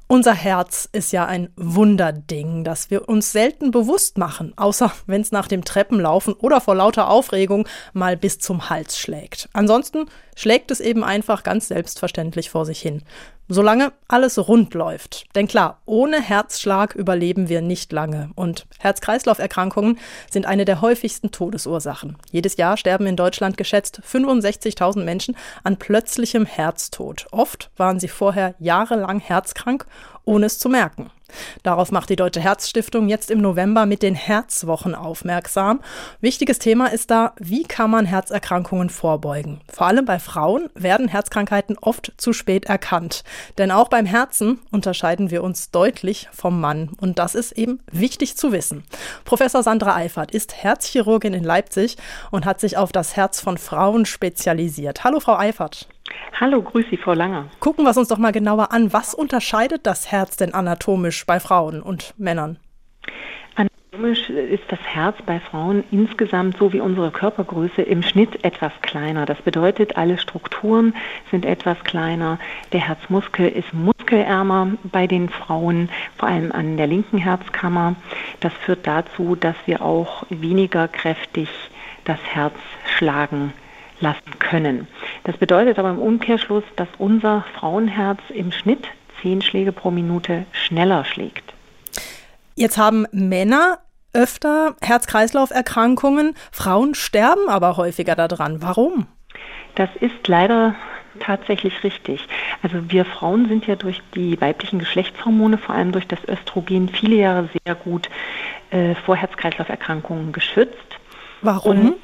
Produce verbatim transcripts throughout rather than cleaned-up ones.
Unser Herz ist ja ein Wunderding, das wir uns selten bewusst machen, außer wenn es nach dem Treppenlaufen oder vor lauter Aufregung mal bis zum Hals schlägt. Ansonsten schlägt es eben einfach ganz selbstverständlich vor sich hin. Solange alles rund läuft. Denn klar, ohne Herzschlag überleben wir nicht lange. Und Herz-Kreislauf-Erkrankungen sind eine der häufigsten Todesursachen. Jedes Jahr sterben in Deutschland geschätzt fünfundsechzigtausend Menschen an plötzlichem Herztod. Oft waren sie vorher jahrelang herzkrank, ohne es zu merken. Darauf macht die Deutsche Herzstiftung jetzt im November mit den Herzwochen aufmerksam. Wichtiges Thema ist da, wie kann man Herzerkrankungen vorbeugen? Vor allem bei Frauen werden Herzkrankheiten oft zu spät erkannt. Denn auch beim Herzen unterscheiden wir uns deutlich vom Mann. Und das ist eben wichtig zu wissen. Professor Sandra Eifert ist Herzchirurgin in Leipzig und hat sich auf das Herz von Frauen spezialisiert. Hallo, Frau Eifert. Hallo, grüß Sie, Frau Langer. Gucken wir es uns doch mal genauer an. Was unterscheidet das Herz denn anatomisch bei Frauen und Männern? Anatomisch ist das Herz bei Frauen insgesamt, so wie unsere Körpergröße, im Schnitt etwas kleiner. Das bedeutet, alle Strukturen sind etwas kleiner. Der Herzmuskel ist muskelärmer bei den Frauen, vor allem an der linken Herzkammer. Das führt dazu, dass wir auch weniger kräftig das Herz schlagen lassen können. Das bedeutet aber im Umkehrschluss, dass unser Frauenherz im Schnitt zehn Schläge pro Minute schneller schlägt. Jetzt haben Männer öfter Herz-Kreislauf-Erkrankungen, Frauen sterben aber häufiger daran. Warum? Das ist leider tatsächlich richtig. Also wir Frauen sind ja durch die weiblichen Geschlechtshormone, vor allem durch das Östrogen, viele Jahre sehr gut äh, vor Herz-Kreislauf-Erkrankungen geschützt. Warum? Und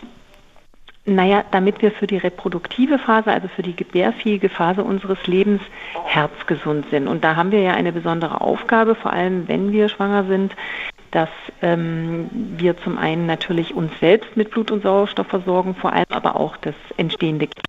Naja, damit wir für die reproduktive Phase, also für die gebärfähige Phase unseres Lebens herzgesund sind. Und da haben wir ja eine besondere Aufgabe, vor allem wenn wir schwanger sind, dass ähm, wir zum einen natürlich uns selbst mit Blut und Sauerstoff versorgen, vor allem aber auch das entstehende Kind.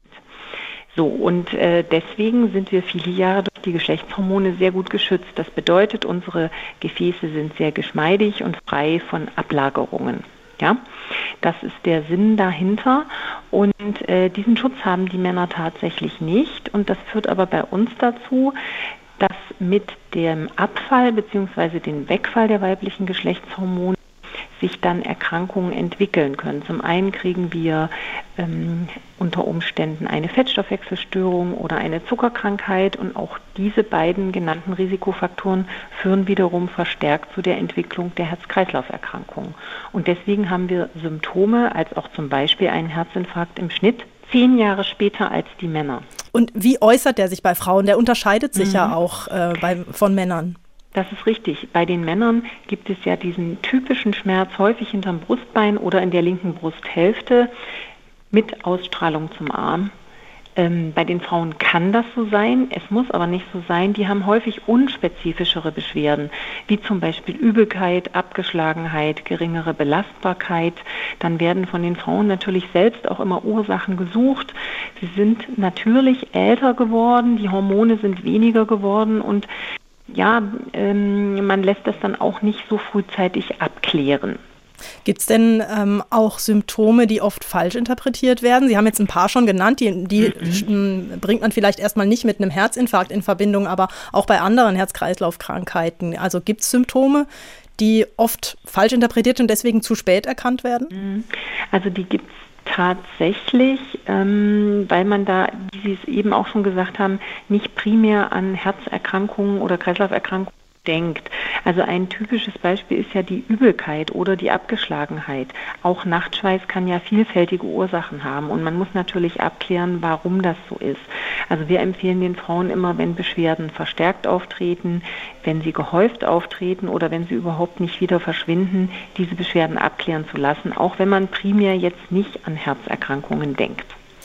So, und äh, deswegen sind wir viele Jahre durch die Geschlechtshormone sehr gut geschützt. Das bedeutet, unsere Gefäße sind sehr geschmeidig und frei von Ablagerungen. Ja, das ist der Sinn dahinter und äh, diesen Schutz haben die Männer tatsächlich nicht und das führt aber bei uns dazu, dass mit dem Abfall bzw. dem Wegfall der weiblichen Geschlechtshormone sich dann Erkrankungen entwickeln können. Zum einen kriegen wir ähm, unter Umständen eine Fettstoffwechselstörung oder eine Zuckerkrankheit und auch diese beiden genannten Risikofaktoren führen wiederum verstärkt zu der Entwicklung der Herz-Kreislauf-Erkrankungen. Und deswegen haben wir Symptome, als auch zum Beispiel einen Herzinfarkt im Schnitt, zehn Jahre später als die Männer. Und wie äußert der sich bei Frauen? Der unterscheidet sich mhm. ja auch äh, bei, von Männern. Das ist richtig. Bei den Männern gibt es ja diesen typischen Schmerz häufig hinterm Brustbein oder in der linken Brusthälfte mit Ausstrahlung zum Arm. Ähm, bei den Frauen kann das so sein, es muss aber nicht so sein. Die haben häufig unspezifischere Beschwerden, wie zum Beispiel Übelkeit, Abgeschlagenheit, geringere Belastbarkeit. Dann werden von den Frauen natürlich selbst auch immer Ursachen gesucht. Sie sind natürlich älter geworden, die Hormone sind weniger geworden und ja, ähm, man lässt das dann auch nicht so frühzeitig abklären. Gibt es denn ähm, auch Symptome, die oft falsch interpretiert werden? Sie haben jetzt ein paar schon genannt, die, die mhm. bringt man vielleicht erstmal nicht mit einem Herzinfarkt in Verbindung, aber auch bei anderen Herz-Kreislauf-Krankheiten. Also gibt es Symptome, die oft falsch interpretiert und deswegen zu spät erkannt werden? Also die gibt es tatsächlich, ähm, weil man da, wie Sie es eben auch schon gesagt haben, nicht primär an Herzerkrankungen oder Kreislauferkrankungen denkt. Also ein typisches Beispiel ist ja die Übelkeit oder die Abgeschlagenheit. Auch Nachtschweiß kann ja vielfältige Ursachen haben und man muss natürlich abklären, warum das so ist. Also wir empfehlen den Frauen immer, wenn Beschwerden verstärkt auftreten, wenn sie gehäuft auftreten oder wenn sie überhaupt nicht wieder verschwinden, diese Beschwerden abklären zu lassen, auch wenn man primär jetzt nicht an Herzerkrankungen denkt.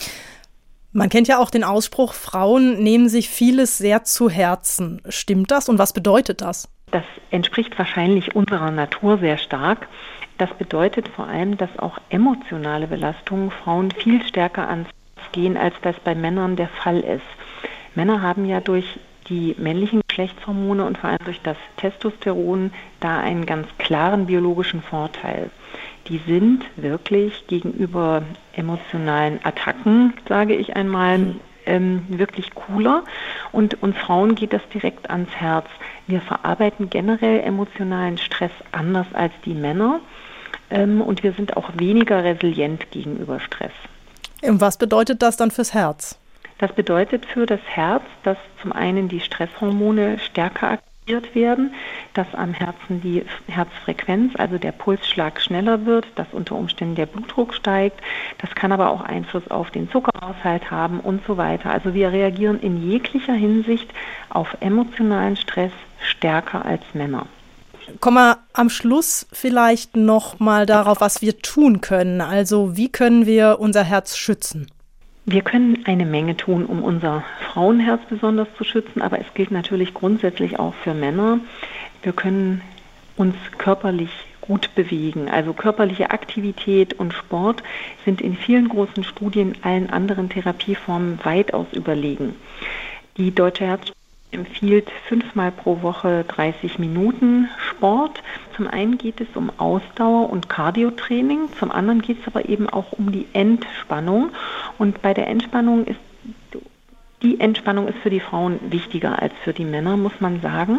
Man kennt ja auch den Ausspruch, Frauen nehmen sich vieles sehr zu Herzen. Stimmt das und was bedeutet das? Das entspricht wahrscheinlich unserer Natur sehr stark. Das bedeutet vor allem, dass auch emotionale Belastungen Frauen viel stärker ans Herz gehen, als das bei Männern der Fall ist. Männer haben ja durch die männlichen Geschlechtshormone und vor allem durch das Testosteron da einen ganz klaren biologischen Vorteil. Die sind wirklich gegenüber emotionalen Attacken, sage ich einmal, ähm, wirklich cooler. Und uns Frauen geht das direkt ans Herz. Wir verarbeiten generell emotionalen Stress anders als die Männer. Ähm, und wir sind auch weniger resilient gegenüber Stress. Und was bedeutet das dann fürs Herz? Das bedeutet für das Herz, dass zum einen die Stresshormone stärker aktiviert werden, dass am Herzen die Herzfrequenz, also der Pulsschlag schneller wird, dass unter Umständen der Blutdruck steigt. Das kann aber auch Einfluss auf den Zuckerhaushalt haben und so weiter. Also wir reagieren in jeglicher Hinsicht auf emotionalen Stress stärker als Männer. Kommen wir am Schluss vielleicht noch mal darauf, was wir tun können. Also wie können wir unser Herz schützen? Wir können eine Menge tun, um unser Frauenherz besonders zu schützen, aber es gilt natürlich grundsätzlich auch für Männer. Wir können uns körperlich gut bewegen. Also körperliche Aktivität und Sport sind in vielen großen Studien allen anderen Therapieformen weitaus überlegen. Die Deutsche Herzstiftung empfiehlt fünfmal pro Woche dreißig Minuten Sport. Zum einen geht es um Ausdauer- und Cardiotraining, zum anderen geht es aber eben auch um die Entspannung. Und bei der Entspannung ist die Entspannung ist für die Frauen wichtiger als für die Männer, muss man sagen.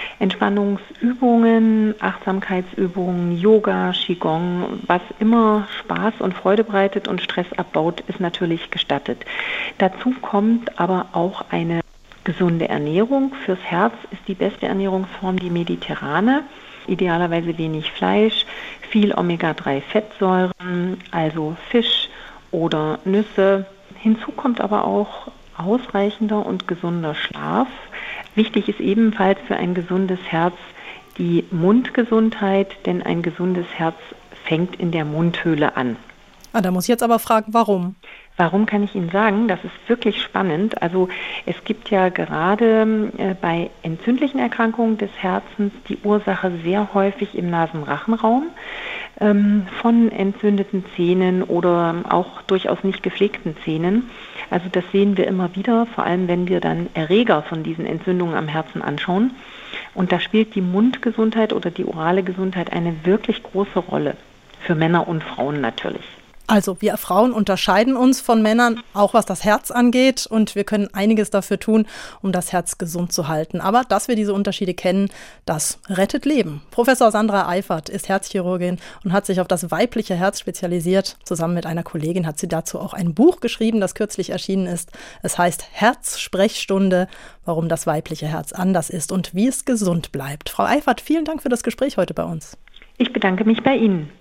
Entspannungsübungen, Achtsamkeitsübungen, Yoga, Qigong, was immer Spaß und Freude bereitet und Stress abbaut, ist natürlich gestattet. Dazu kommt aber auch eine gesunde Ernährung. Fürs Herz ist die beste Ernährungsform die mediterrane, idealerweise wenig Fleisch, viel Omega drei Fettsäuren, also Fisch oder Nüsse. Hinzu kommt aber auch ausreichender und gesunder Schlaf. Wichtig ist ebenfalls für ein gesundes Herz die Mundgesundheit, denn ein gesundes Herz fängt in der Mundhöhle an. Ah, da muss ich jetzt aber fragen, warum? Warum kann ich Ihnen sagen? Das ist wirklich spannend. Also es gibt ja gerade äh, bei entzündlichen Erkrankungen des Herzens die Ursache sehr häufig im Nasenrachenraum ähm, von entzündeten Zähnen oder auch durchaus nicht gepflegten Zähnen. Also das sehen wir immer wieder, vor allem wenn wir dann Erreger von diesen Entzündungen am Herzen anschauen. Und da spielt die Mundgesundheit oder die orale Gesundheit eine wirklich große Rolle. Für Männer und Frauen natürlich. Also wir Frauen unterscheiden uns von Männern, auch was das Herz angeht. Und wir können einiges dafür tun, um das Herz gesund zu halten. Aber dass wir diese Unterschiede kennen, das rettet Leben. Professor Sandra Eifert ist Herzchirurgin und hat sich auf das weibliche Herz spezialisiert. Zusammen mit einer Kollegin hat sie dazu auch ein Buch geschrieben, das kürzlich erschienen ist. Es heißt Herzsprechstunde, warum das weibliche Herz anders ist und wie es gesund bleibt. Frau Eifert, vielen Dank für das Gespräch heute bei uns. Ich bedanke mich bei Ihnen.